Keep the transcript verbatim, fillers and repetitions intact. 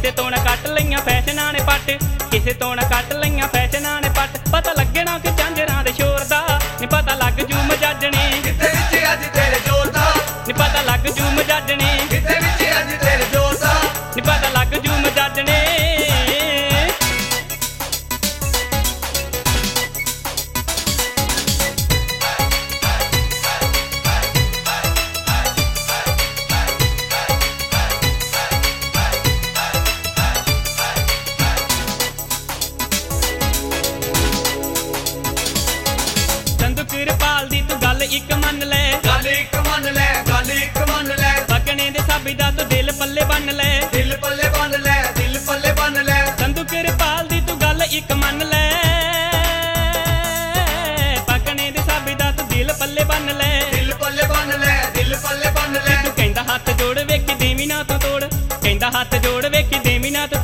ਕਿਸੇ ਤੋਂ ਨਾ ਕੱਟ ਲਈਆਂ ਫੈਸ਼ਨਾਂ ਨੇ ਪੱਟ ਕਿਸੇ ਤੋਂ ਨਾ ਕੱਟ ਲਈਆਂ ਫੈਸ਼ਨਾਂ ਨੇ ਪੱਟ ਪਤਾ ਲੱਗਣਾ ਕਿ ਝਾਂਜਰਾਂ ਦੇ ਸ਼ੋਰ ਦਾ ਨੀ ਪਤਾ ਲੱਗ ਜੂ ਮਜਾਜਣੇ ਕਿਤੇ ਵਿੱਚ ਅੱਜ ਤੇਰੇ ਜ਼ੋਰ ਦਾ ਨੀ ਪਤਾ ਲੱਗ ਜੂ ਮਜਾਜਣੇ ਕਿਤੇ ਵਿੱਚ ਅੱਜ ਤੇਰੇ ਜ਼ੋਰ ਦਾ ਨੀ ਪਤਾ ਲੱਗ ਜੂ ਮਜਾਜਣੇ ਕਿਰਪਾਲ ਦੀ ਤੂੰ ਗੱਲ ਇੱਕ ਮੰਨ ਲੈ ਗੱਲ ਇੱਕ ਮੰਨ ਲੈ ਗੱਲ ਇੱਕ ਮੰਨ ਲੈ ਪਕਣੇ ਦੇ ਸਾਬੀ ਦਾ ਤੂੰ ਦਿਲ ਪੱਲੇ ਬੰਨ ਲੈ ਦਿਲ ਪੱਲੇ ਬੰਨ ਲੈ ਦਿਲ ਪੱਲੇ ਬੰਨ ਲੈ ਸੰਧੂ ਕਿਰਪਾਲ ਦੀ ਤੂੰ ਗੱਲ ਇੱਕ ਮੰਨ ਲੈ ਪਕਣੇ ਦੇ ਸਾਬੀ ਦਾ ਤੂੰ ਦਿਲ ਪੱਲੇ ਬੰਨ ਲੈ ਦਿਲ ਪੱਲੇ ਬੰਨ ਲੈ ਦਿਲ ਪੱਲੇ ਬੰਨ ਲੈ ਤੂੰ ਕਹਿੰਦਾ ਹੱਥ ਜੋੜ ਵੇਖੀ ਦੇਵੀ ਨਾ ਤੂੰ ਤੋੜ ਕਹਿੰਦਾ ਹੱਥ ਜੋੜ ਵੇਖੀ ਦੇਵੀ ਨਾ ਤੂੰ